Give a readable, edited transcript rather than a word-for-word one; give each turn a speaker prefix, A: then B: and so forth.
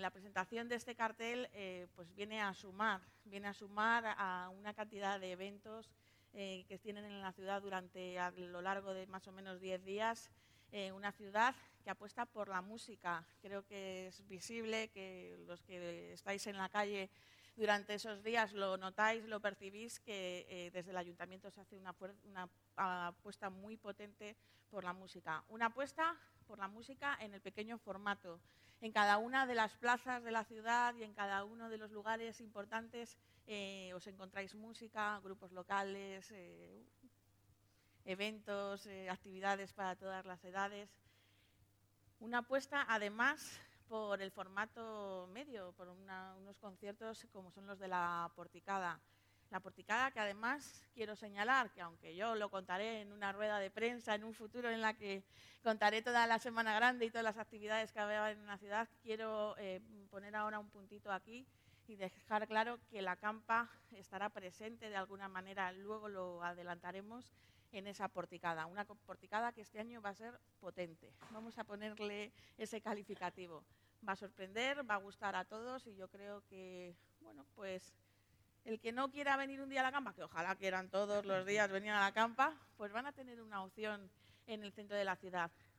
A: la presentación de este cartel pues viene a sumar a una cantidad de eventos que tienen en la ciudad durante a lo largo de más o menos 10 días. Una ciudad que apuesta por la música. Creo que es visible, que los que estáis en la calle durante esos días lo notáis, lo percibís, que desde el ayuntamiento se hace una apuesta muy potente por la música. Una apuesta por la música en el pequeño formato. En cada una de las plazas de la ciudad y en cada uno de los lugares importantes os encontráis música, grupos locales, eventos, actividades para todas las edades. Una apuesta, además, por el formato medio, por unos conciertos como son los de la Porticada. La Porticada, que además quiero señalar que aunque yo lo contaré en una rueda de prensa en un futuro en la que contaré toda la Semana Grande y todas las actividades que había en la ciudad, quiero poner ahora un puntito aquí y dejar claro que la Campa estará presente de alguna manera, luego lo adelantaremos, en esa porticada. Una porticada que este año va a ser potente. Vamos a ponerle ese calificativo. Va a sorprender, va a gustar a todos y yo creo que, bueno, pues el que no quiera venir un día a la Campa, que ojalá quieran todos los días venir a la Campa, pues van a tener una opción en el centro de la ciudad.